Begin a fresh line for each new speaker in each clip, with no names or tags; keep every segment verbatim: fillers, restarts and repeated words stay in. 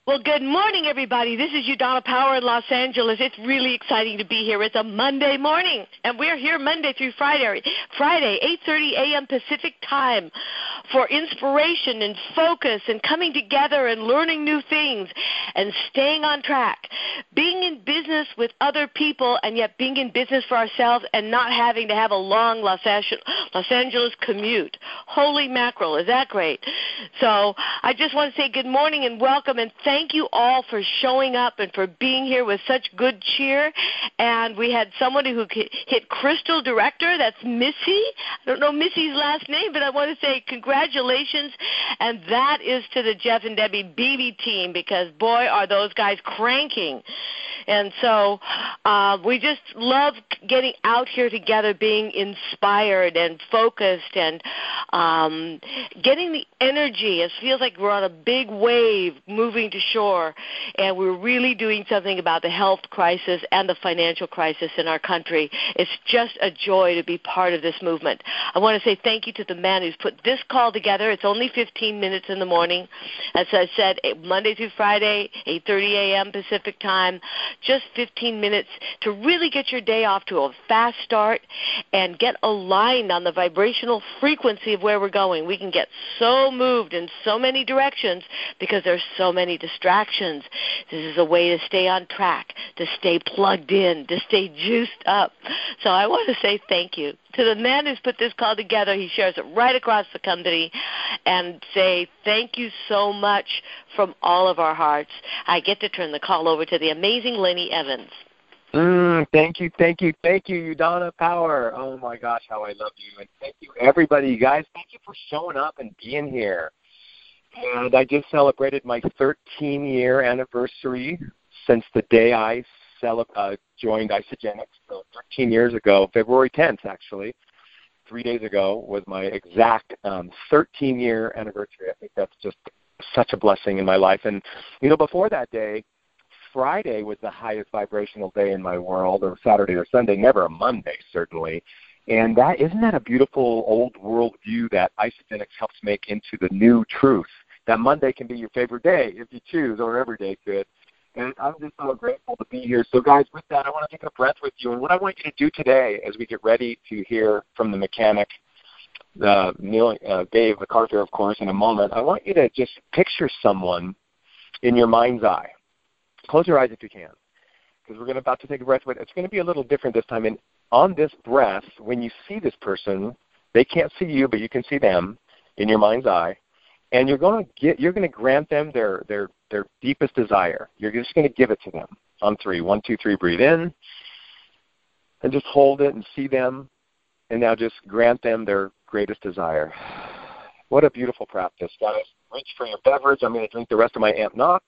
Well, good morning, everybody. This is Udonna Power in Los Angeles. It's really exciting to be here. It's a Monday morning, and we're here Monday through Friday, Friday, eight thirty a.m. Pacific time for inspiration and focus and coming together and learning new things and staying on track, being in business with other people and yet being in business for ourselves and not having to have a long Los Angeles commute. Holy mackerel, is that great? So I just want to say good morning and welcome, and thank Thank you all for showing up and for being here with such good cheer. And we had somebody who hit Crystal Director. That's Missy. I don't know Missy's last name, but I want to say congratulations. And that is to the Jeff and Debbie Beebe team, because, boy, are those guys cranking. And so uh, we just love getting out here together, being inspired and focused and um, getting the energy. It feels like we're on a big wave moving to shore, and we're really doing something about the health crisis and the financial crisis in our country. It's just a joy to be part of this movement. I want to say thank you to the man who's put this call together. It's only fifteen minutes in the morning. As I said, Monday through Friday, eight thirty a.m. Pacific time, just fifteen minutes to really get your day off to a fast start and get aligned on the vibrational frequency of where we're going. We can get so moved in so many directions because there's so many distractions. This is a way to stay on track, to stay plugged in, to stay juiced up. So I want to say thank you to the man who's put this call together. He shares it right across the company, and say thank you so much from all of our hearts. I get to turn the call over to the amazing Lenny Evans.
Mm, thank you, thank you, thank you, Udonna Power. Oh, my gosh, how I love you. And thank you, everybody. You guys, thank you for showing up and being here. And I just celebrated my thirteen-year anniversary since the day I cele- uh, joined Isagenix. So thirteen years ago, February tenth, actually, three days ago, was my exact um, thirteen-year anniversary. I think that's just such a blessing in my life. And, you know, before that day, Friday was the highest vibrational day in my world, or Saturday or Sunday, never a Monday, certainly. And that isn't that a beautiful old world view that Isagenix helps make into the new truth, that Monday can be your favorite day if you choose, or every day could. And I'm just so grateful to be here. So, guys, with that, I want to take a breath with you. And what I want you to do today as we get ready to hear from the mechanic, uh, Neil, uh, Dave MacArthur, of course, in a moment, I want you to just picture someone in your mind's eye. Close your eyes if you can, because we're going to about to take a breath with it. It's going to be a little different this time. And on this breath, when you see this person, they can't see you, but you can see them in your mind's eye. And you're going to get, you're going to grant them their, their, their deepest desire. You're just going to give it to them on three. One, two, three, breathe in. And just hold it and see them. And now just grant them their greatest desire. What a beautiful practice, guys. Reach for your beverage. I'm going to drink the rest of my Amp Knock.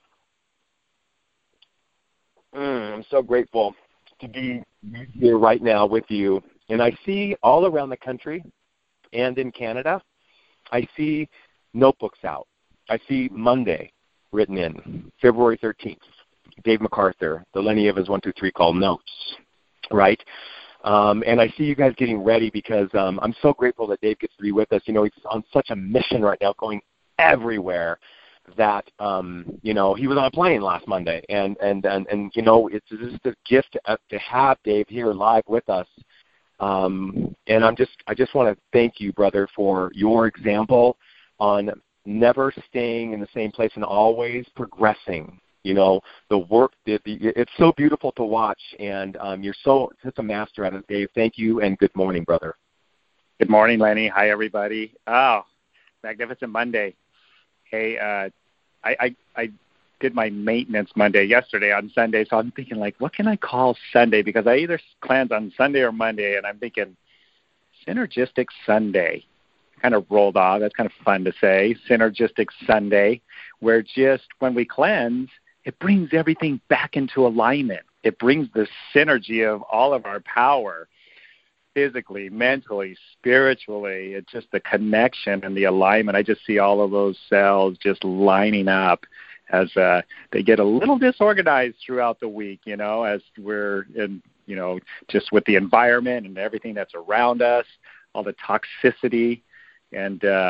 Mm, I'm so grateful to be here right now with you. And I see all around the country and in Canada, I see notebooks out. I see Monday written in, February thirteenth, Dave MacArthur, the Lenny Evans one two three call notes, right? Um, and I see you guys getting ready because um, I'm so grateful that Dave gets to be with us. You know, he's on such a mission right now, going everywhere, that, um, you know, he was on a plane last Monday. And, and, and, and you know, it's just a gift to, uh, to have Dave here live with us. Um, and I'm just, I just want to thank you, brother, for your example on never staying in the same place and always progressing. You know, the work, the, the, it's so beautiful to watch, and um, you're so such a master at it, Dave. Thank you, and good morning, brother.
Good morning, Lenny. Hi, everybody. Oh, magnificent Monday. Hey, uh, I, I I did my maintenance Monday yesterday on Sunday, so I'm thinking, like, what can I call Sunday? Because I either cleanse on Sunday or Monday, and I'm thinking Synergistic Sunday. Kind of rolled off. That's kind of fun to say. Synergistic Sunday, where just when we cleanse, it brings everything back into alignment. It brings the synergy of all of our power, physically, mentally, spiritually. It's just the connection and the alignment. I just see all of those cells just lining up as uh, they get a little disorganized throughout the week, you know, as we're in, you know, just with the environment and everything that's around us, all the toxicity. And uh,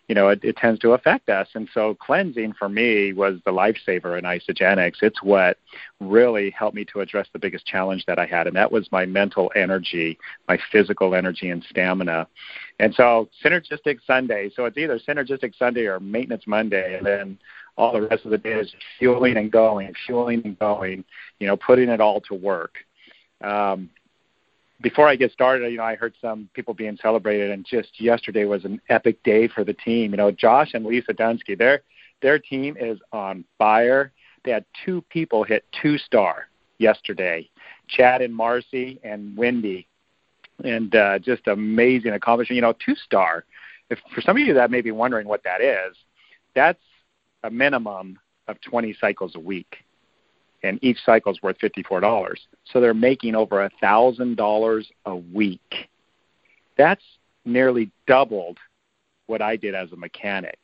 you know, it, it tends to affect us. And so cleansing for me was the lifesaver in Isagenix. It's what really helped me to address the biggest challenge that I had, and that was my mental energy, my physical energy and stamina. And so Synergistic Sunday, so it's either Synergistic Sunday or Maintenance Monday, and then all the rest of the day is fueling and going, fueling and going, you know, putting it all to work. Um, Before I get started, you know, I heard some people being celebrated, and just yesterday was an epic day for the team. You know, Josh and Lisa Dunsky, their their team is on fire. They had two people hit two-star yesterday, Chad and Marcy and Wendy, and uh, just amazing accomplishment. You know, two-star, if for some of you that may be wondering what that is, that's a minimum of twenty cycles a week. And each cycle is worth fifty-four dollars. So they're making over one thousand dollars a week. That's nearly doubled what I did as a mechanic.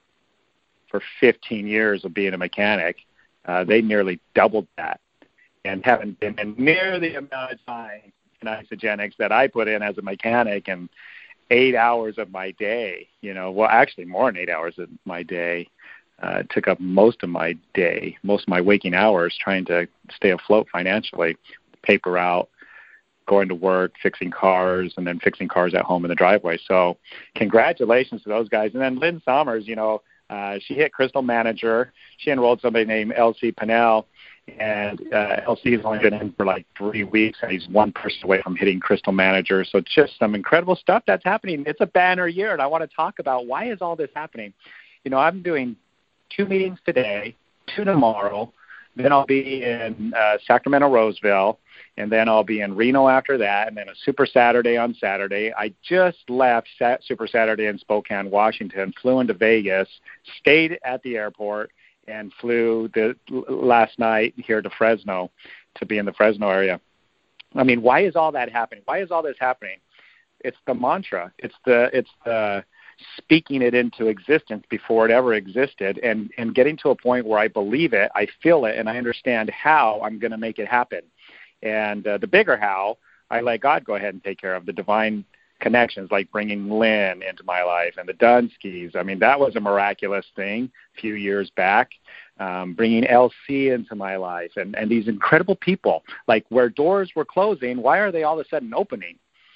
For fifteen years of being a mechanic, uh, they nearly doubled that. And haven't been in near the amount of time in Isagenix that I put in as a mechanic, and eight hours of my day, you know, well, actually more than eight hours of my day. Uh, took up most of my day, most of my waking hours trying to stay afloat financially, paper out, going to work, fixing cars, and then fixing cars at home in the driveway. So congratulations to those guys. And then Lynn Sommers, you know, uh, she hit Crystal Manager. She enrolled somebody named L C Pinnell, and uh, L C's only been in for like three weeks, and he's one person away from hitting Crystal Manager. So just some incredible stuff that's happening. It's a banner year, and I want to talk about why is all this happening. You know, I'm doing two meetings today, two tomorrow, then I'll be in uh, Sacramento, Roseville, and then I'll be in Reno after that, and then a Super Saturday on Saturday. I just left Sat- Super Saturday in Spokane, Washington, flew into Vegas, stayed at the airport, and flew the, last night here to Fresno to be in the Fresno area. I mean, why is all that happening? Why is all this happening? It's the mantra. It's the it's the speaking it into existence before it ever existed, and, and getting to a point where I believe it, I feel it, and I understand how I'm going to make it happen. And uh, the bigger how, I let God go ahead and take care of. The divine connections, like bringing Lynn into my life and the Dunskys. I mean, that was a miraculous thing a few years back. Um, bringing L C into my life, and, and these incredible people. Like where doors were closing, why are they all of a sudden opening?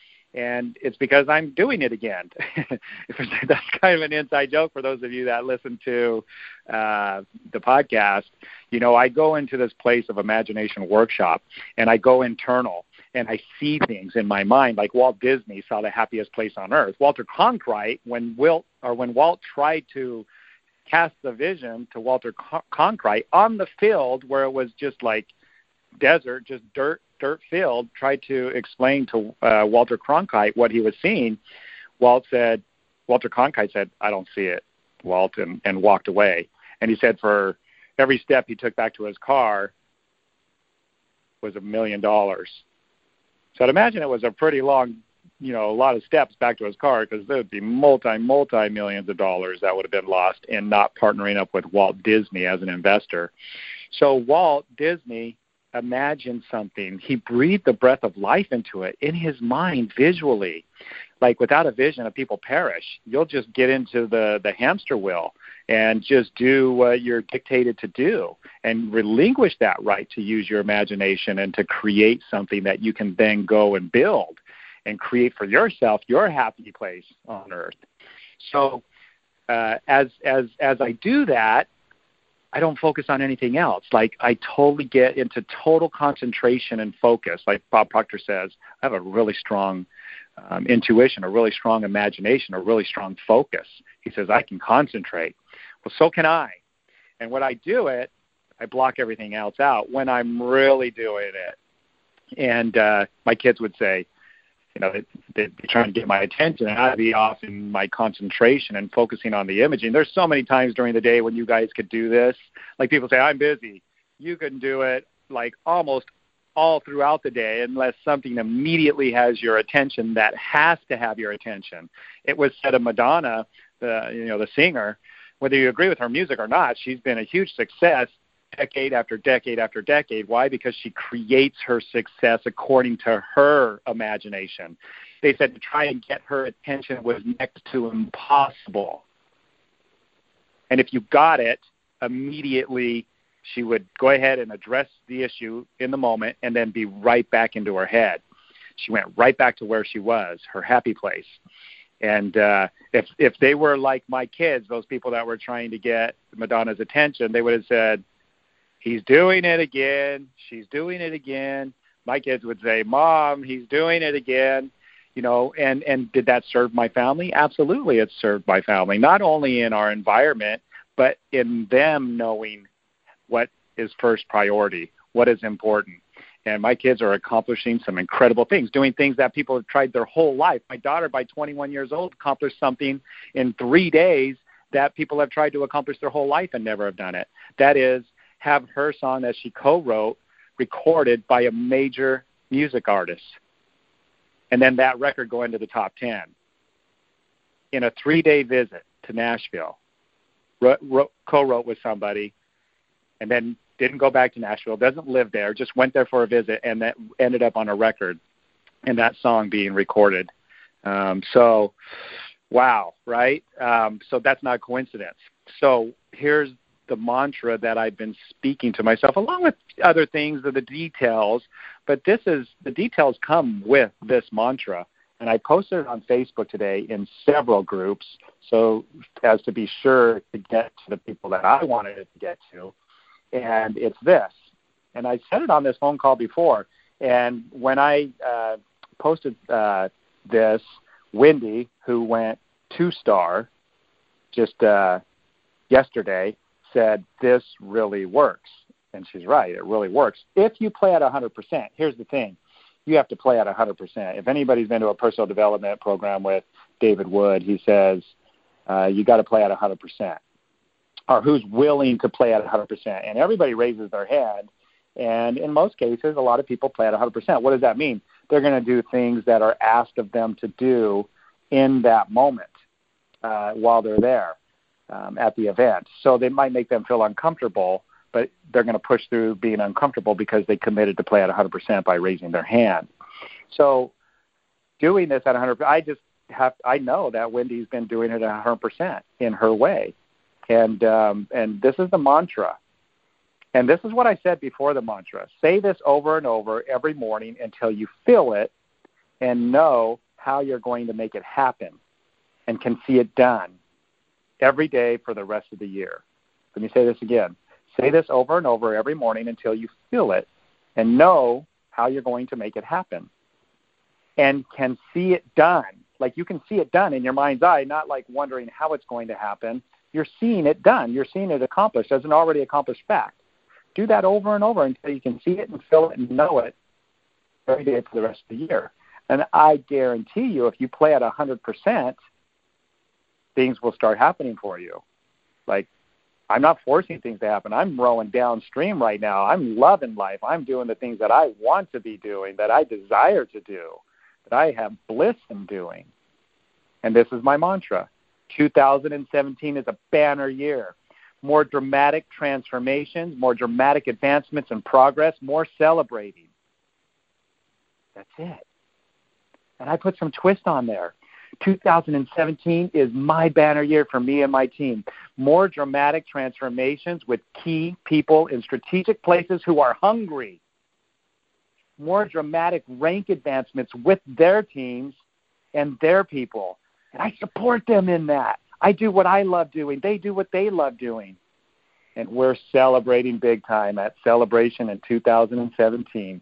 And it's because I'm doing it again. That's kind of an inside joke for those of you that listen to uh, the podcast. You know, I go into this place of imagination workshop, and I go internal, and I see things in my mind, like Walt Disney saw the happiest place on earth. Walter Cronkite, when Wilt or when Walt tried to cast the vision to Walter Cronkite on the field where it was just like desert, just dirt, dirt field, tried to explain to uh, Walter Cronkite what he was seeing. Walt said, Walter Cronkite said, "I don't see it, Walt," and, and walked away. And he said for every step he took back to his car was a million dollars. So I'd imagine it was a pretty long, you know, a lot of steps back to his car, because there would be multi, multi-millions of dollars that would have been lost in not partnering up with Walt Disney as an investor. So Walt Disney imagined something. He breathed the breath of life into it in his mind visually. Like without a vision, a people perish. You'll just get into the, the hamster wheel and just do what you're dictated to do and relinquish that right to use your imagination and to create something that you can then go and build and create for yourself your happy place on earth. So uh, as as as I do that, I don't focus on anything else. Like I totally get into total concentration and focus. Like Bob Proctor says, I have a really strong um, intuition, a really strong imagination, a really strong focus. He says, I can concentrate. Well, so can I. And when I do it, I block everything else out when I'm really doing it. And uh, my kids would say, you know, they'd be trying to get my attention, and I'd be off in my concentration and focusing on the imaging. There's so many times during the day when you guys could do this. Like people say, I'm busy. You can do it like almost all throughout the day unless something immediately has your attention that has to have your attention. It was said of Madonna, the you know the singer, whether you agree with her music or not, she's been a huge success decade after decade after decade. Why? Because she creates her success according to her imagination. They said to try and get her attention was next to impossible. And if you got it, immediately she would go ahead and address the issue in the moment and then be right back into her head. She went right back to where she was, her happy place. And uh, if if they were like my kids, those people that were trying to get Madonna's attention, they would have said, he's doing it again. She's doing it again. My kids would say, Mom, he's doing it again. You know, and, and did that serve my family? Absolutely, it served my family, not only in our environment, but in them knowing what is first priority, what is important. And my kids are accomplishing some incredible things, doing things that people have tried their whole life. My daughter, by twenty-one years old, accomplished something in three days that people have tried to accomplish their whole life and never have done it. That is, have her song that she co-wrote recorded by a major music artist. And then that record go into the top ten. In a three-day visit to Nashville, wrote, wrote, co-wrote with somebody, and then didn't go back to Nashville, doesn't live there, just went there for a visit, and that ended up on a record and that song being recorded. Um, so, wow, right? Um, so that's not coincidence. So here's the mantra that I've been speaking to myself, along with other things, of the details, but this is, the details come with this mantra. And I posted it on Facebook today in several groups, so as to be sure to get to the people that I wanted it to get to. And it's this. And I said it on this phone call before. And when I uh, posted uh, this, Wendy, who went two-star just uh, yesterday, said, this really works. And she's right. It really works. If you play at one hundred percent, here's the thing. You have to play at one hundred percent. If anybody's been to a personal development program with David Wood, he says, uh, you got to play at one hundred percent. Or who's willing to play at one hundred percent. And everybody raises their hand. And in most cases, a lot of people play at one hundred percent. What does that mean? They're going to do things that are asked of them to do in that moment uh, while they're there um, at the event. So they might make them feel uncomfortable, but they're going to push through being uncomfortable because they committed to play at one hundred percent by raising their hand. So doing this at one hundred percent, I just have, I know that Wendy's been doing it at one hundred percent in her way. And um, and this is the mantra. And this is what I said before the mantra. Say this over and over every morning until you feel it and know how you're going to make it happen and can see it done every day for the rest of the year. Let me say this again. Say this over and over every morning until you feel it and know how you're going to make it happen and can see it done. Like you can see it done in your mind's eye, not like wondering how it's going to happen. You're seeing it done. You're seeing it accomplished as an already accomplished fact. Do that over and over until you can see it and feel it and know it every day for the rest of the year. And I guarantee you, if you play at one hundred percent, things will start happening for you. Like, I'm not forcing things to happen. I'm rowing downstream right now. I'm loving life. I'm doing the things that I want to be doing, that I desire to do, that I have bliss in doing. And this is my mantra. two thousand seventeen is a banner year. More dramatic transformations, more dramatic advancements and progress, more celebrating. That's it. And I put some twist on there. two thousand seventeen is my banner year for me and my team. More dramatic transformations with key people in strategic places who are hungry. More dramatic rank advancements with their teams and their people. And I support them in that. I do what I love doing. They do what they love doing. And we're celebrating big time at Celebration in two thousand seventeen.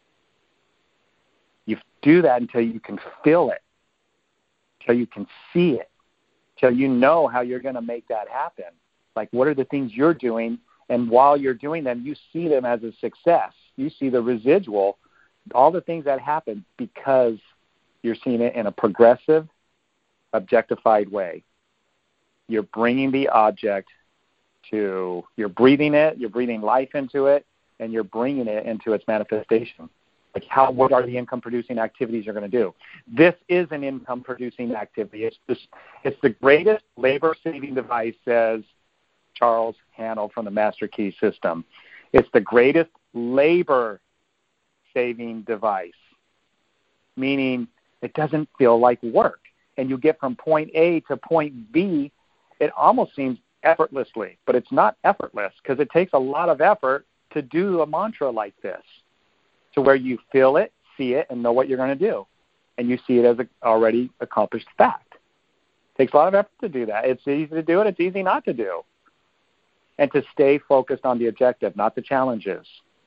You do that until you can feel it, until you can see it, until you know how you're going to make that happen. Like, what are the things you're doing? And while you're doing them, you see them as a success. You see the residual, all the things that happen because you're seeing it in a progressive, objectified way. You're bringing the object to, you're breathing it, you're breathing life into it, and you're bringing it into its manifestation. Like, how, what are the income-producing activities you're going to do? This is an income-producing activity. It's just, it's the greatest labor-saving device, says Charles Haanel from the Master Key System. It's the greatest labor-saving device, meaning it doesn't feel like work. And you get from point A to point B, it almost seems effortlessly. But it's not effortless because it takes a lot of effort to do a mantra like this, to where you feel it, see it, and know what you're going to do. And you see it as an already accomplished fact. It takes a lot of effort to do that. It's easy to do it. It's easy not to do. And to stay focused on the objective, not the challenges.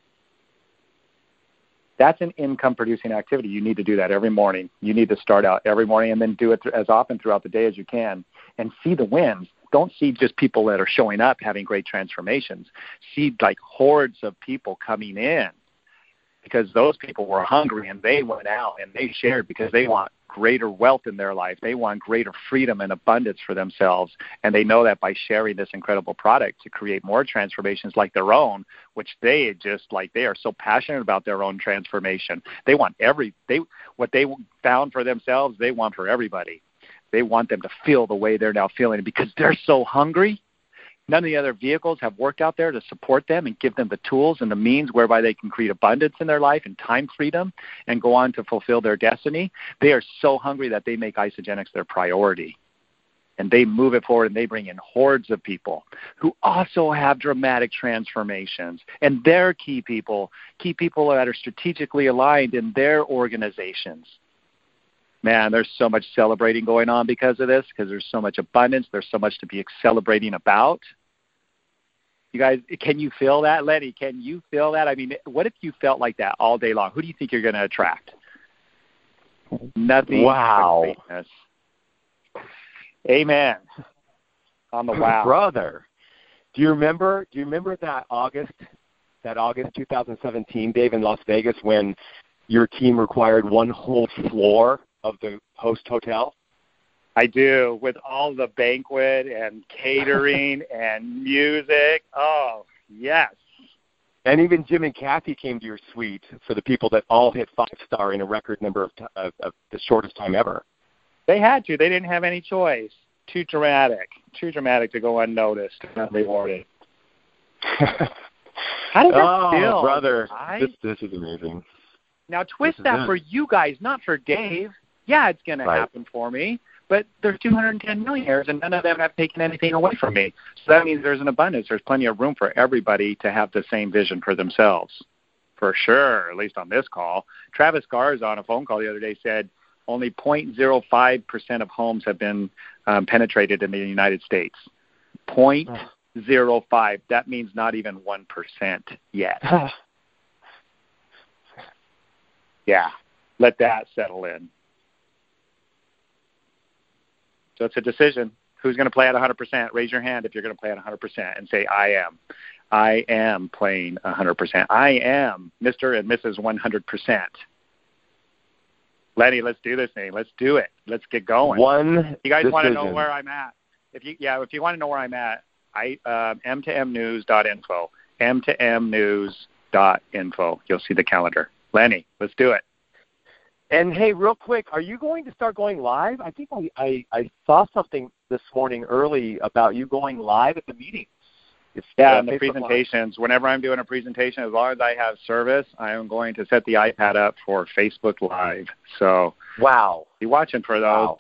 That's an income-producing activity. You need to do that every morning. You need to start out every morning and then do it th- as often throughout the day as you can and see the wins. Don't see just people that are showing up having great transformations. See like hordes of people coming in because those people were hungry and they went out and they shared because they want greater wealth in their life. They want greater freedom and abundance for themselves. And they know that by sharing this incredible product to create more transformations like their own, which they just like, they are so passionate about their own transformation. They want every, they, what they found for themselves, they want for everybody. They want them to feel the way they're now feeling because they're so hungry. None of the other vehicles have worked out there to support them and give them the tools and the means whereby they can create abundance in their life and time freedom and go on to fulfill their destiny. They are so hungry that they make Isagenix their priority. And they move it forward and they bring in hordes of people who also have dramatic transformations. And they're key people, key people that are strategically aligned in their organizations. Man, there's so much celebrating going on because of this, because there's so much abundance. There's so much to be celebrating about. You guys, can you feel that, Lenny? Can you feel that? I mean, what if you felt like that all day long? Who do you think you're going to attract? Nothing.
Wow.
But greatness. Amen. On the wow.
Brother, do you remember, do you remember that August, that August two thousand seventeen, Dave, in Las Vegas when your team required one whole floor of the host hotel?
I do, with all the banquet and catering and music. Oh, yes.
And even Jim and Kathy came to your suite for the people that all hit five-star in a record number of, t- of, of the shortest time ever.
They had to. They didn't have any choice. Too dramatic. Too dramatic to go unnoticed and unrewarded. How does that
oh,
feel?
brother,
I...
this, this is amazing.
Now twist
this
that for you guys, not for Dave. Yeah, it's going
right.
to happen for me. But there's two hundred ten millionaires, and none of them have taken anything away from me. So that means there's an abundance. There's plenty of room for everybody to have the same vision for themselves, for sure, at least on this call. Travis Garza on a phone call the other day said only zero point zero five percent of homes have been um, penetrated in the United States. zero point zero five. That means not even one percent yet. Yeah, let that settle in. So it's a decision. Who's going to play at one hundred percent? Raise your hand if you're going to play at one hundred percent and say, I am. I am playing one hundred percent. I am Mister and Missus one hundred percent. Lenny, let's do this thing. Let's do it. Let's get going.
One
You guys
decision.
want to know where I'm at? If you, yeah, if you want to know where I'm at, I um, m to m news dot info. m to m news dot info. You'll see the calendar. Lenny, let's do it.
And, hey, real quick, are you going to start going live? I think I, I, I saw something this morning early about you going live at the meeting. It's,
yeah,
uh,
and the
Facebook
presentations.
Live.
Whenever I'm doing a presentation, as long as I have service, I am going to set the iPad up for Facebook Live. So
wow,
be watching for those.
Wow.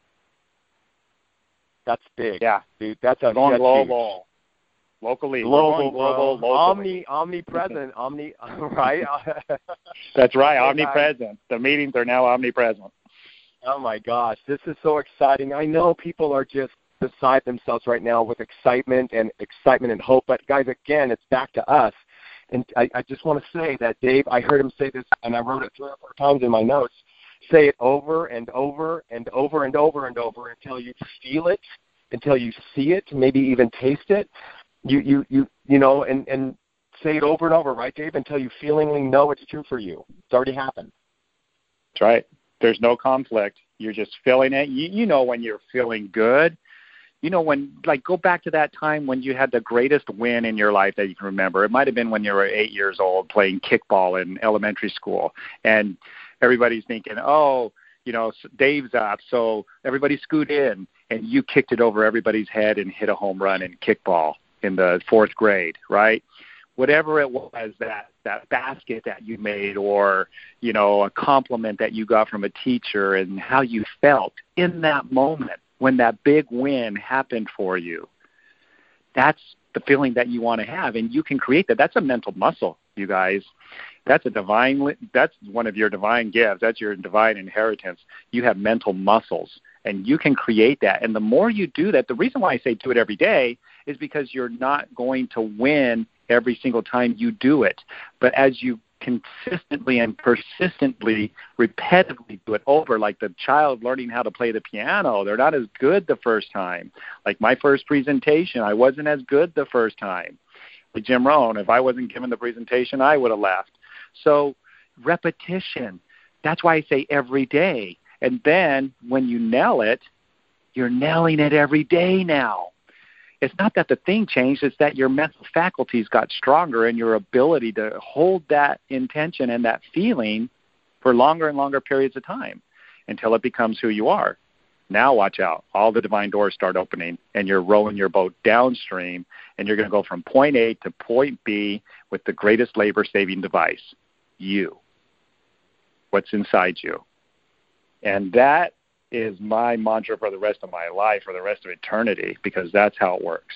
That's big.
Yeah.
Dude, that's a
going
that's
global.
Huge.
Locally.
Global,
global,
global, omni, omnipresent, omni, right?
That's right, omnipresent. The meetings are now omnipresent.
Oh, my gosh. This is so exciting. I know people are just beside themselves right now with excitement and excitement and hope. But, guys, again, it's back to us. And I, I just want to say that, Dave, I heard him say this, and I wrote it three or four times in my notes. Say it over and over and over and over and over until you feel it, until you see it, maybe even taste it. You, you, you, you know, and, and say it over and over, right, Dave, until you feelingly know it's true for you. It's already happened.
That's right. There's no conflict. You're just feeling it. You, you know when you're feeling good. You know when, like, go back to that time when you had the greatest win in your life that you can remember. It might have been when you were eight years old playing kickball in elementary school, and everybody's thinking, oh, you know, Dave's up, so everybody scoot in, and you kicked it over everybody's head and hit a home run in kickball in the fourth grade, right? Whatever it was, that, that basket that you made, or, you know, a compliment that you got from a teacher, and how you felt in that moment when that big win happened for you. that's the feeling that you want to have, and you can create that. That's a mental muscle, you guys. That's a divine, that's one of your divine gifts. That's your divine inheritance. You have mental muscles, and you can create that. And the more you do that, the reason why I say do it every day is because you're not going to win every single time you do it. But as you consistently and persistently, repetitively do it over, like the child learning how to play the piano, they're not as good the first time. Like my first presentation, I wasn't as good the first time. Like Jim Rohn, if I wasn't given the presentation, I would have left. So repetition, that's why I say every day. And then when you nail it, you're nailing it every day now. It's not that the thing changed, it's that your mental faculties got stronger and your ability to hold that intention and that feeling for longer and longer periods of time until it becomes who you are. Now watch out. All the divine doors start opening, and you're rowing your boat downstream, and you're going to go from point A to point B with the greatest labor-saving device, you, what's inside you. And that is my mantra for the rest of my life, for the rest of eternity, because that's how it works.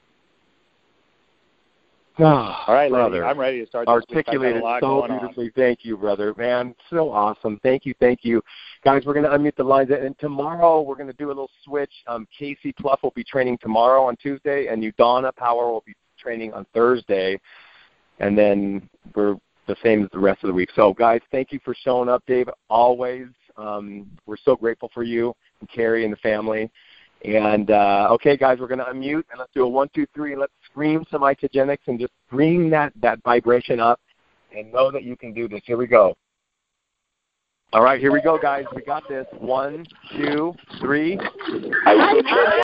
Oh,
all right,
brother.
Lady, I'm ready to start.
Articulated so beautifully. On. Thank you, brother. Man, so awesome. Thank you, thank you. Guys, we're going to unmute the lines. And tomorrow we're going to do a little switch. Um, Casey Pluff will be training tomorrow on Tuesday, and Udana Power will be training on Thursday. And then we're the same as the rest of the week. So, guys, thank you for showing up, Dave, always. Um, we're so grateful for you and Carrie and the family. And, uh, okay, guys, we're going to unmute, and let's do a one, two, three, and let's scream some Itagenics and just bring that, that vibration up and know that you can do this. Here we go. All right, here we go, guys. We got this. One, two, three.